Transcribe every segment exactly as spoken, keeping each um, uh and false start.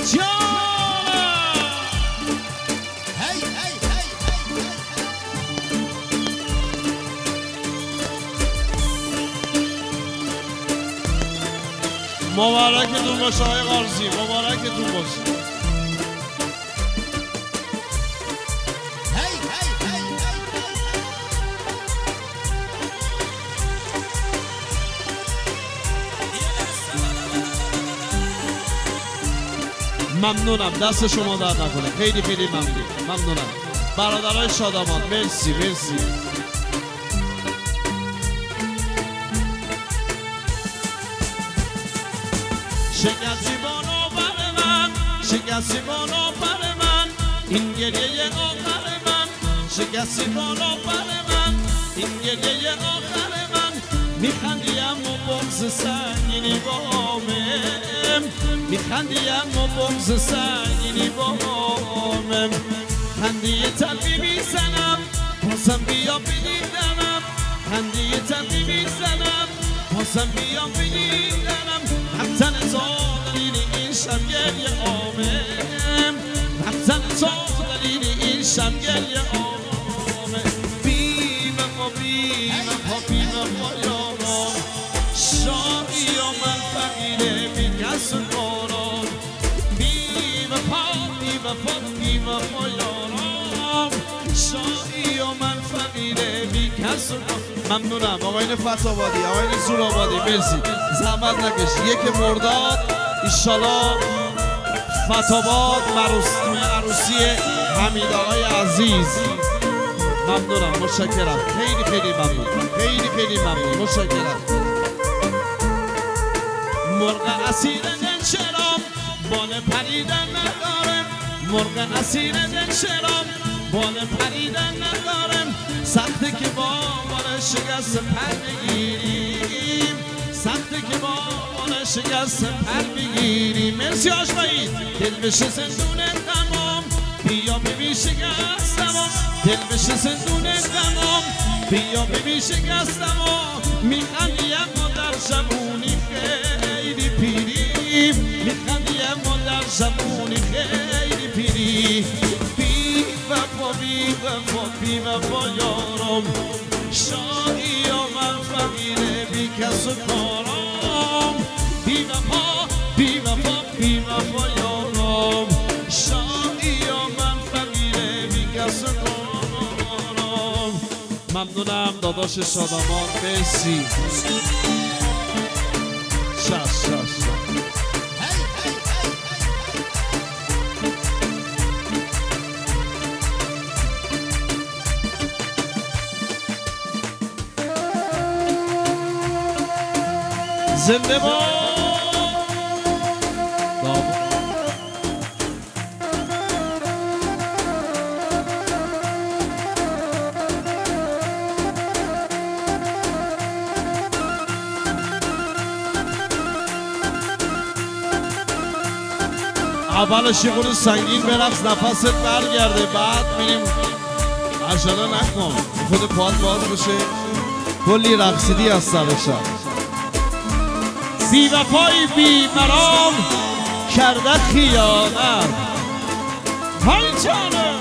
مبارکتون باشه آقای قارزی، مبارکتون باشه. ممنونم، دست شما درد نکنه، خیلی خیلی ممنون. ممنونم برادرای شادمان، مرسی مرسی. شکستی بانو بر من، شکستی بانو بر من، این گریه آخر من. شکستی بانو بر من، این گریه آخر من. میخندیم و بغض سنگینی بامم، میخندیم و بغض سنگینی بامم. خندی تلبی میزنم بازم بیا بگیرم، خندی تلبی میزنم بازم بیا بگیرم. رفتن تو دلیل این شب گریه آمم، رفتن تو دلیل این شب گریه آمم. بی وفا بی وفا بی وفا یارم، شاهی و من فقیره بی کس و کارم. بی وفا بی وفا بی وفا یارم، شاهی و من فقیره بی کس و کارم. ممنونم آقاین فتح‌آبادی، آقاین زورآبادی، مرسی. زحمت نکش. یک مرداد ایشالا فتح‌آباد عروسی حمید آقای عزیز. ممنونم، متشکرم، خیلی خیلی ممنون، خیلی خیلی ممنون، متشکرم. مرغ اسیر دلشرام بال پریدن ندارم، مرغ اسیر دلشرام بال پریدن ندارم. سخته که با بال شکست پر بگیریم، سخته که با بال شکست پر بگیریم. مرسی آشقایی. دل بشه زندون غمام، بیا ببین شکستم، دل بشه زندون غمام، بیا ببین شکستم. میخندیم و در جوونی خیلی پیری، میخندیم و در جوونی خیلی پیری. بی وفا بی وفا بی وفا یارم، شاهی و من فقیره بی کس و کارم. بی وفا بی وفا بی وفا یارم، شاهی و من فقیره بی کس و کارم. ممنونم داداش شادمان، مرسی. شش شش شش زنده باد اولش یه خورده سنگین برقص، نفست برگرده، بعد میریم. عجله نکن، خود پاد باز بشه. کلی رقصیدی از سرشم. بی وفایی بی مرام کرده خیانت. های جانم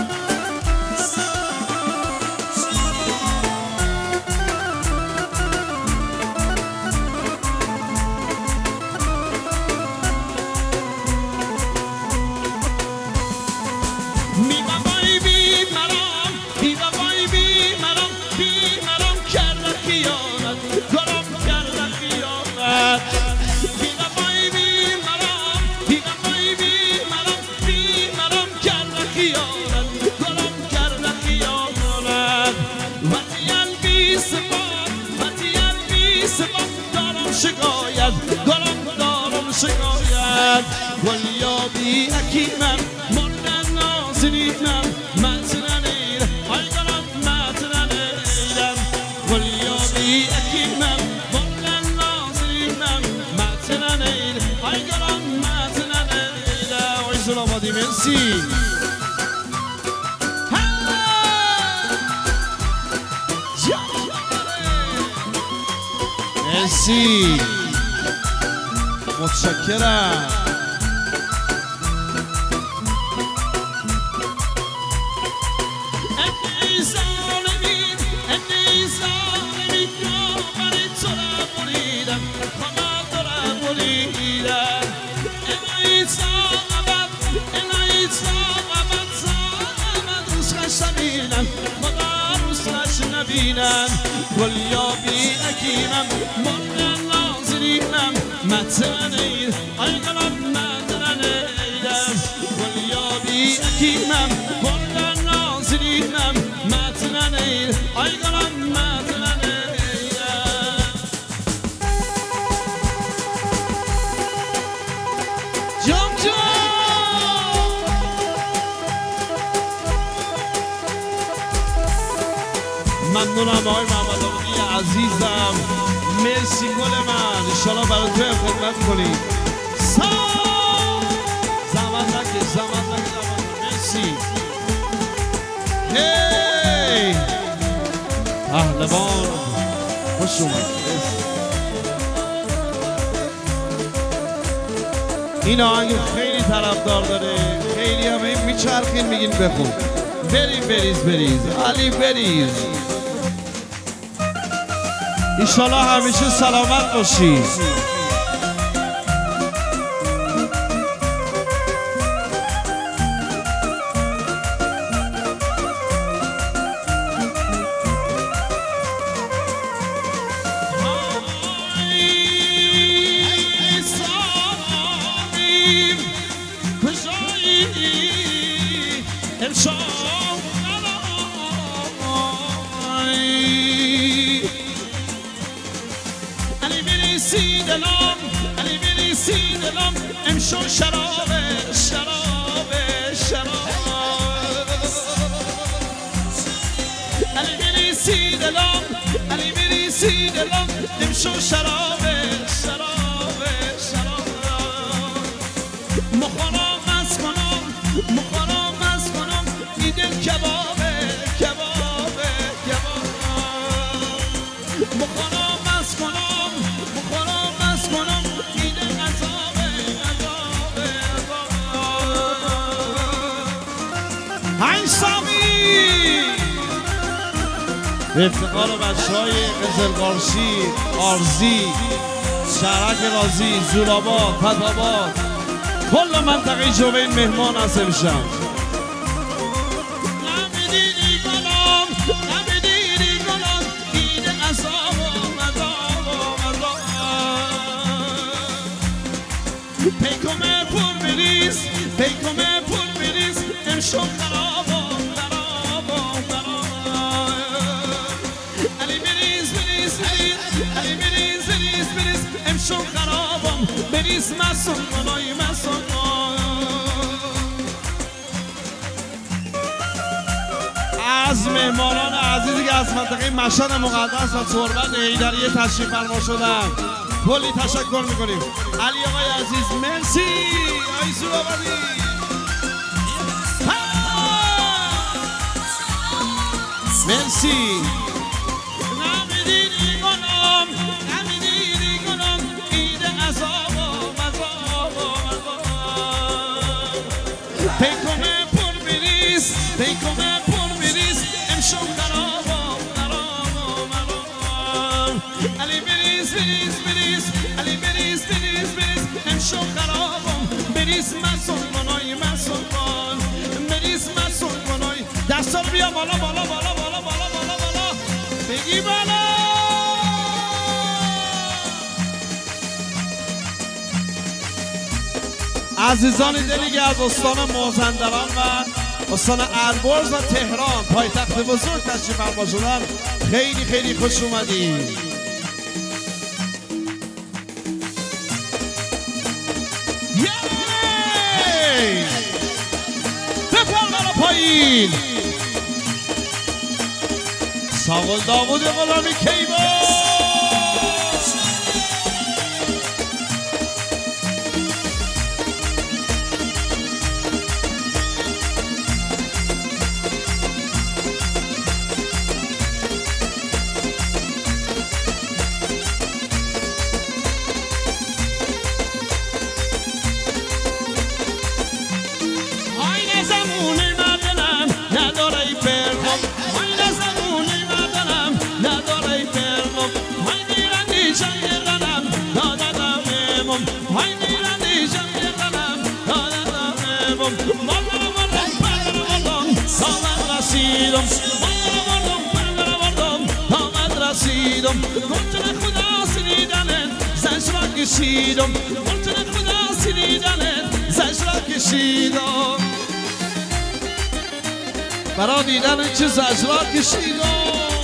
بی وفایی بی مرام، بی وفایی بی مرام، بی مرام کرده خیانت، گرام کرده خیانت. بی وفایی بی مرام، بی وفایی بی مرام، بی مرام کرده خیانت، گرام کرده خیانت. وقتی البی صفات، وقتی البی صفات دارم شکایت، گرام دارم شکایت. ولیابی اکیمم مردن نازنینم، متنن ایرم های گرام متنن ایرم. ولیابی اکیمم مردن نازنینم، متنن ایرم های گرام متنن ایرم. آقای زورآبادی مرسی. مرسی، متشکرم. مسکینم گلیابی اکیمم مرد نازنینم متنه آی قلم متنه گلیابی اکیمم مرد نازنینم متنه آی قلم متنه جام جام ممنونم آقای محمد آقایی عزیزم مرسی گل من انشالله برای تو خدمت کنیم زمان نکش زمان نکش مرسی هی پهلوان خوش اومد این آهنگ خیلی طرفدار داره خیلی هم این میچرخین میگین بخون بریم بریز بریز علی بریز انشالله همیشه سلامت باشی امشو شراب شراب شراب علی بریسی دلم علی بریسی دلم امشو شراب شراب شراب مخورم از کنم مخورم از کنم این دل کباب کباب کباب مخورم از کنم مخورم از کنم این دل عذاب های سامی به افتخار بچه های قزلقارشی آرزی شهرک رازی زورآباد پدآباد کل منطقه جوین مهمان هست میشم نمیدیدی گلام نمیدیدی گلام دیده عذاب عذاب عذاب پیکمه پر بریز پیکمه پر بریز امشو خراب خراب خراب علی بریز بریز بریز علی بریز بریز بریز امشو خرابم بریز مسون منای مسون از مهمانان عزیزی که از منطقه مشهد مقدس و تربت حیدریه تشریف فرما شدن کلی تشکر میکنیم علی آقای عزیز مرسی آی زورآبادی مرسی نمیدیدی گنام نمیدیدی گنام ایده عذاب و عذاب و عذاب پیکمه پر بریز پیکمه پر بریز امشو خرابم خرابم خرابم علی بریز بریز بریز علی بریز بریز بریز امشو خرابم بریز مسون منای مسون کن بریز مسون منای دستا رو بیا بالا بالا بالا بالا بالا بالا بالا بگی بالا عزیزان دلی که از استان مازندران و استان البرز و تهران پایتخت بزرگ تشریف فرما شدن خیلی خیلی خوش اومدید یی بپر بالا پایین ساقل داوود غلامی کیبا کشیدم ممکن خدا سنیدنت زج را کشیدم ممکن خدا سنیدنت زج را کشیدم برا دیدن چه زج را کشیدم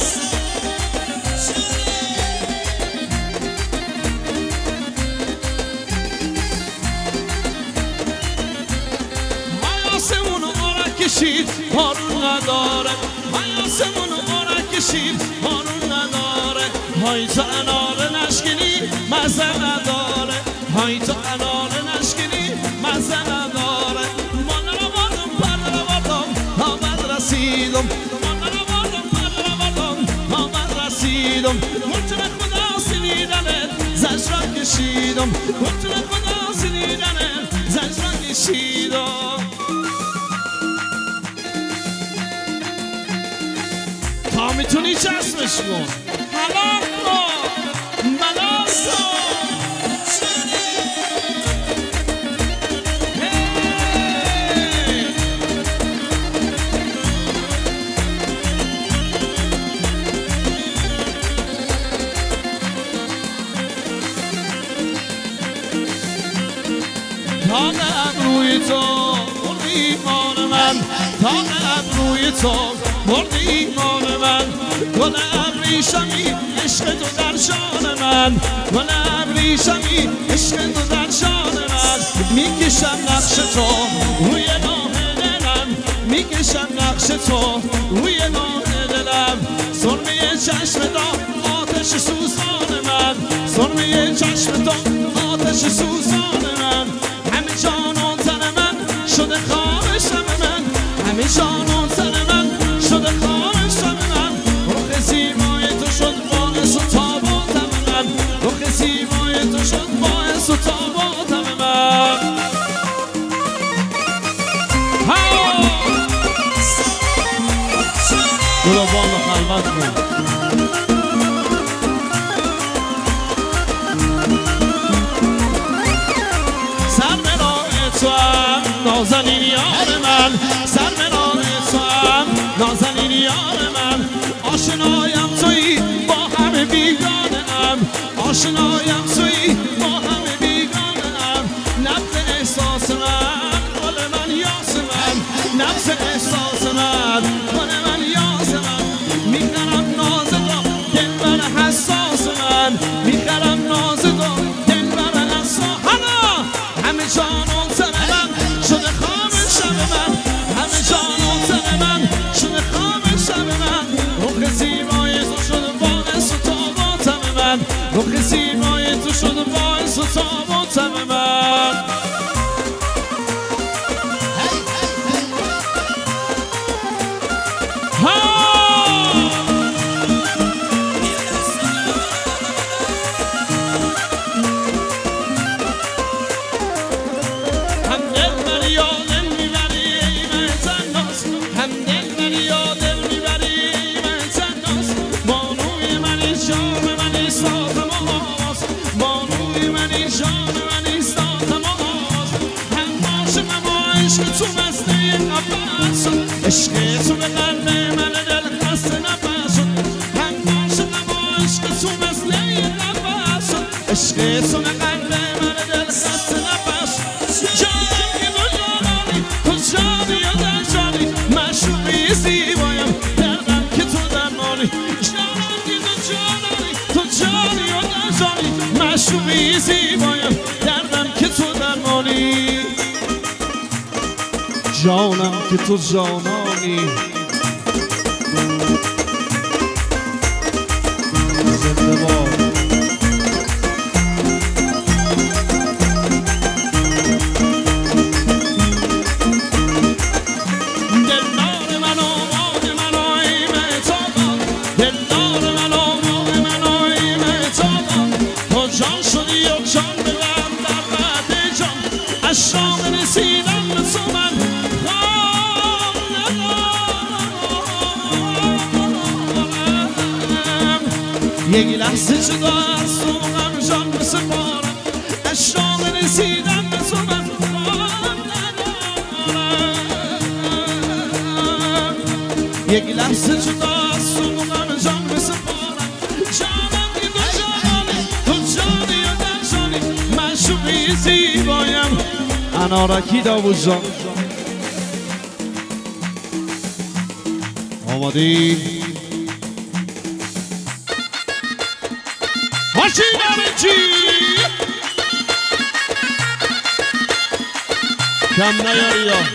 آسمون آره کشید بارون نداره های آسمون آره کشید بارون نداره های تا اناره نشکنی مزه نداره های تا اناره نشکنی مزه نداره من رو بردم پر رو بردم آمد رسیدم من رو بردم پر رو بردم آمد رسیدم ممکن خدا سنیدنت زج را کشیدم ممکن خدا سنیدنت زج را کشیدم تا میتونی چسبش کن حلال کن ملال کن تا ابروی تو مرد ایمان من تا ابروی تو مرد ایمان من گل ابریشمی عشق تو در شان من گل ابریشمی عشق تو در شان من میکشم نقش تو روی راه دلم میکشم نقش تو روی راه دلم سرمه چشم تو آتش سوزان من سرمه چشم تو آتش سوزان من همه جانان تن من شده خار شب من همه جانان تن من شده خار شب من رخ زیبای تو شد باعث و تاباتم من رخ زیبای تو شد باعث و تاباتم من گلابان و خلوت کن نازنین یار من سر منان تو هم نازنین یار من آشنایم تویی با همه بیگانه ام آشنایم تویی با همه بیگانه ام نبض احساس من گل من یاس من نبض احساس من گل من یاس من میخرم ناز تو دل بر حساس من میخرم ناز تو دل بر حساس حالا همه جانان سر من شده خواب شب من همه جانان تن من شده خواب شب من رخ زیبای تو شده باعث و تاباتم من رخ زیبای تو شده باعث و تاباتم من عشق تو به قلب من دل خسته نفس هم عاشقم و عشق تو مثل نفس عشق تو به قلب من دل خسته نفس جانم که تو جانانی تو جانی و در جانی معشوقی زیبایم دردم که تو درمانی جانم که تو جانانی تو جانی و در جانی معشوقی زیبایم دردم که تو درمانی جانم که تو جانانی زنده باد دلدار من و ماه من و ایمه تابان دلدار من و ماه من و ایمه تابان تو جان شدی و جان بگم در بعد جان از شام رسیدم به تو من یک لحظه جدا از تو غم جان بسپارم از شام رسیدن به تو من یک لحظه جدا از تو غم جان بسپارم جانم معشوقی زیبایم انارکی داوود جان آمادی هاشی نمیچی کم نیاری یا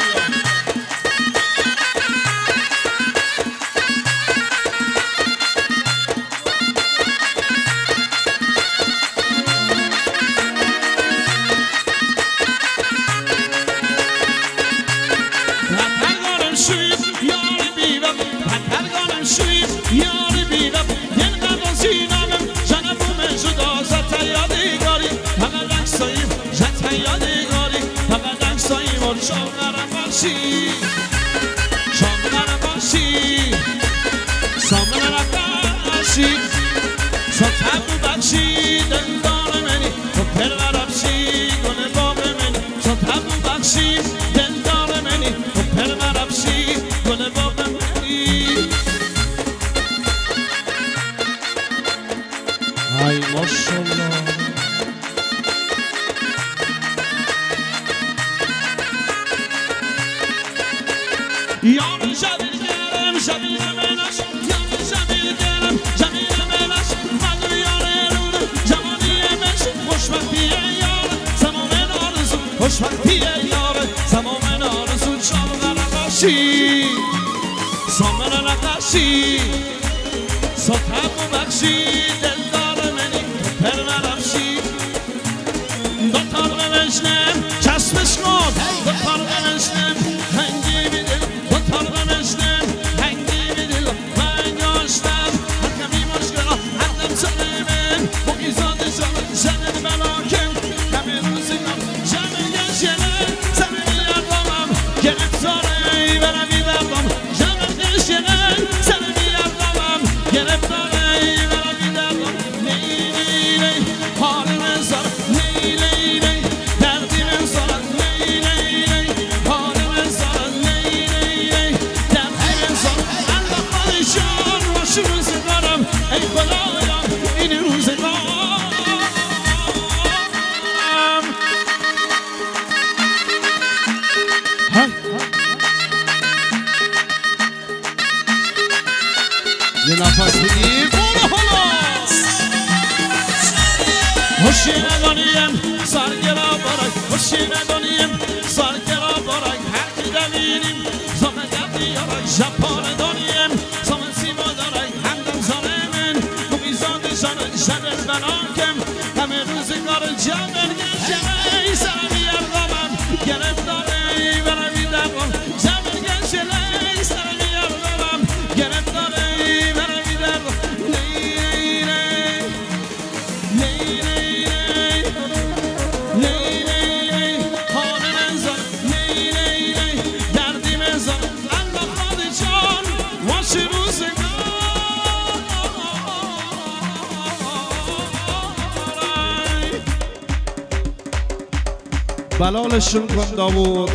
بلالشون کن داوود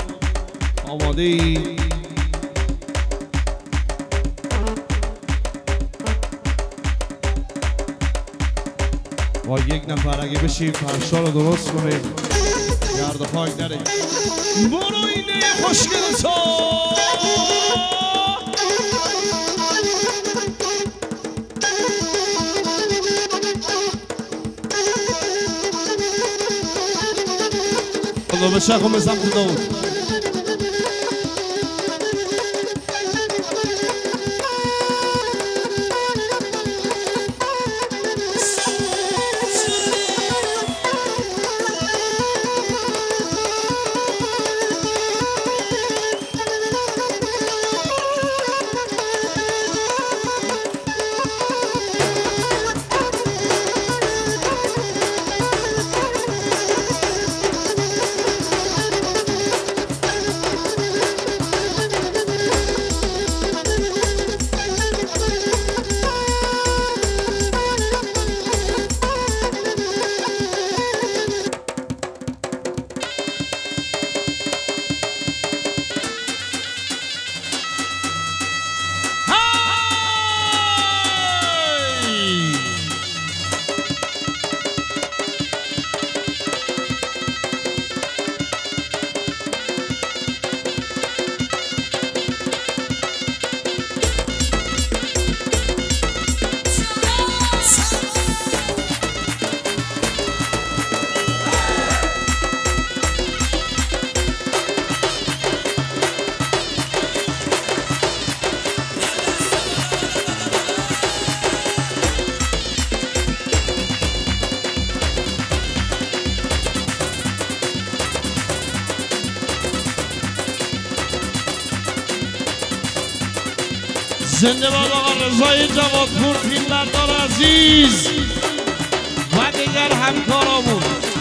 آماده ای با یک نفر اگه بشیم فرشا رو درست کنیم گرد و خاک نره برو اینه خوشگل تو خدا بشه خون به سمت داوود زنده باد آقا رضای جوادپور، فیلمبردار عزیز و دیگر همکارامون.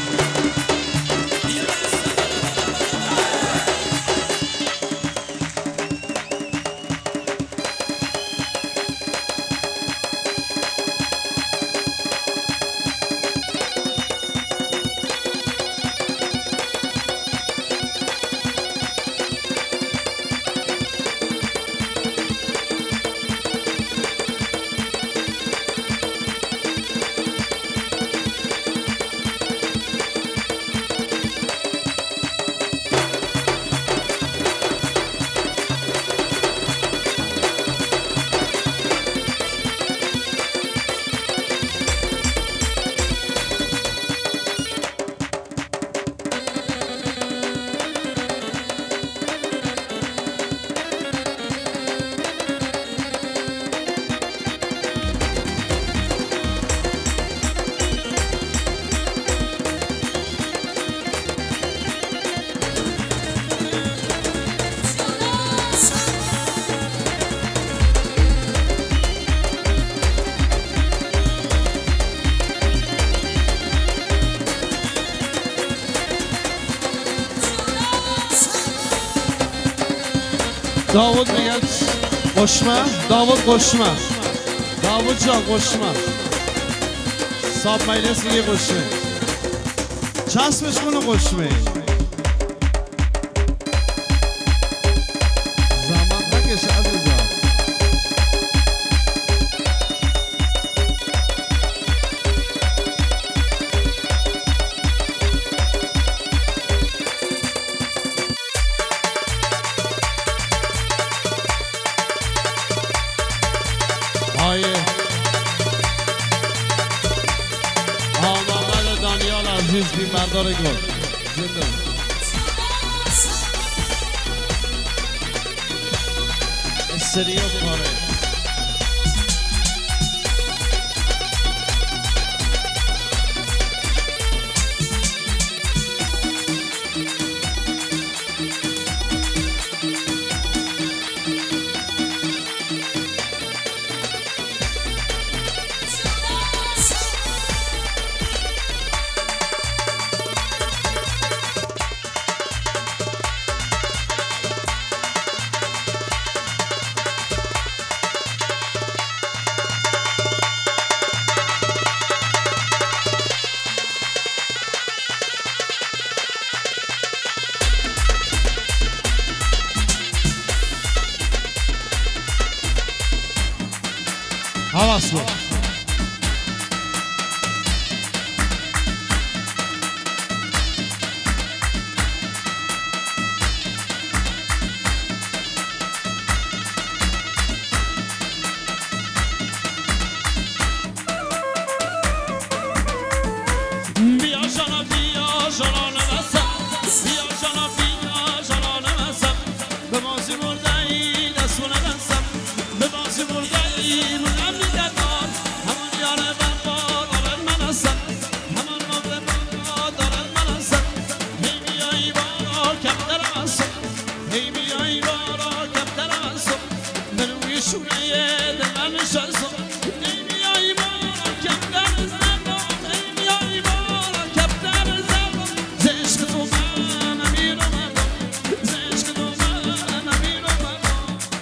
داوود میگه قشمه، داوود قشمه، داوود جان قشمه، ساب مایلس میگه قشمه، چسبش کنه قشمه. زمان نکشه عزیزم. آمامد دانیال عزیز فیلمبردار گل زنده استریو کاره. حواس کن. بیا جانا بیا جانا نمسم، بیا جانا بیا جانا نمسم، به بازی مردهی دستو نمسم، به بازی مردهی مردم میگردان، همان یار بردار دارد من هستم، همان مبل بردار دارد من هستم. هی بیایی بارا کمترم هستم، هی بیایی بارا کمترم هستم، به روی شونه دل من نشستم. هی بیایی بارا کمتر زندم، هی بیایی بارا کمتر زندم، ز عشق تو من امیر و مردم، ز عشق تو من امیر و مردم.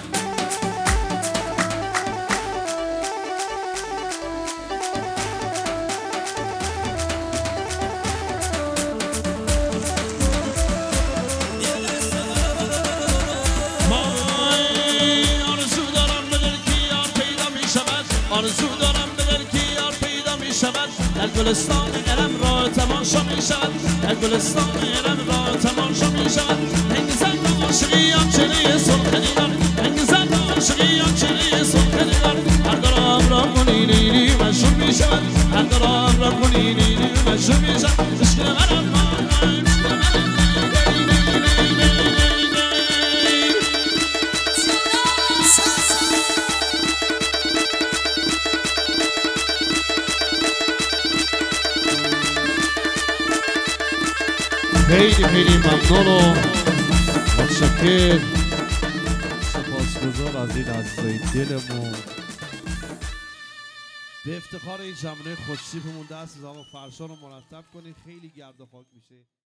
آرزو دارم به دل که یار پیدا می شود، آرزو دارم به دل که یار پیدا می شود، در گلستان علم راه تماشا می شود، در گلستان علم راه تماشا می شود. هنگ زن و عاشقی هم چنه سلطنی داره، هنگ زن و عاشقی هم چنه سلطنی داره. هر دو را همراه کنی نیلی مشهور می شود، هر دو را همراه کنی نیلی مشهور می شود. عشق من خیلی خیلی ممنون و متشکر. سپاس سپاسگزار از این عزیزای دلمون. به افتخار این جمعه خوشتیپمون دست از آقا فرشان رو مرتب کنید. خیلی گرد و خاک میشه.